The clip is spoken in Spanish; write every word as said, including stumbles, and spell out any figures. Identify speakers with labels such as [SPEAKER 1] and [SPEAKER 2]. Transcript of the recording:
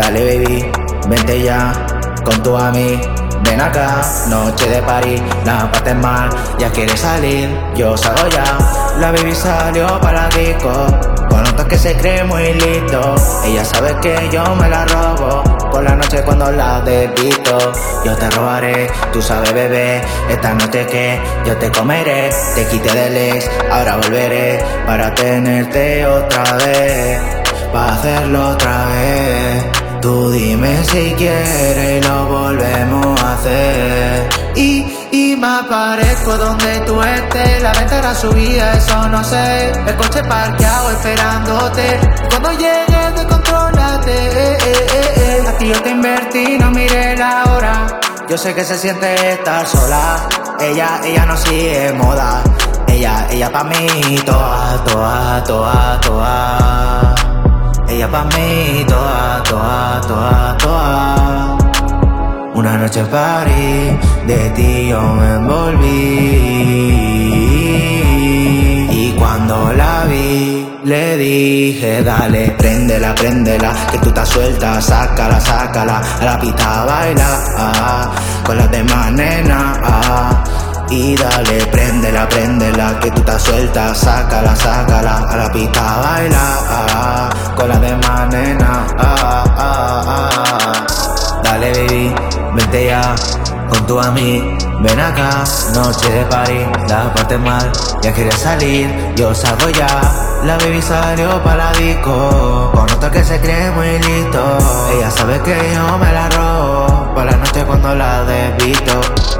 [SPEAKER 1] Dale baby, vente ya con tu ami. Ven acá, noche de party, la parte mal, ya quiere salir, yo salgo ya. La baby salió para la disco, con otros que se cree muy listo. Ella sabe que yo me la robo, por la noche cuando la desvisto. Yo te robaré, tú sabes bebé, esta noche que yo te comeré. Te quité del ex, ahora volveré, para tenerte otra vez, para hacerlo otra vez. Tú dime si quieres y lo volvemos a hacer. Y, y me aparezco donde tú estés, la ventana subida, eso no sé. El coche parqueado esperándote, y cuando llegues descontrólate. eh, eh, eh, eh. A ti yo te invertí, no mire la hora. Yo sé que se siente estar sola. Ella, ella no sigue moda. Ella, ella pa' mí, toda, toda, toda, toda. Ella pa' mí, toda, toda, toda, toda. Una noche party, de ti yo me envolví. Y cuando la vi, le dije, dale, préndela, préndela, que tú estás suelta, sácala, sácala, a la pista baila, ah, con las demás nenas, ah. Y dale, préndela, préndela, que tú estás suelta, sácala, sácala, a la pista baila, ah, con las demás nenas, ah, ah, ah. Dale baby, vente ya con tu ami. Ven acá, noche de party, la parte mal, ya quiere salir, yo salgo ya. La baby salió para la disco, con otro que se cree muy listo. Ella sabe que yo me la robo, por la noche cuando la desvisto.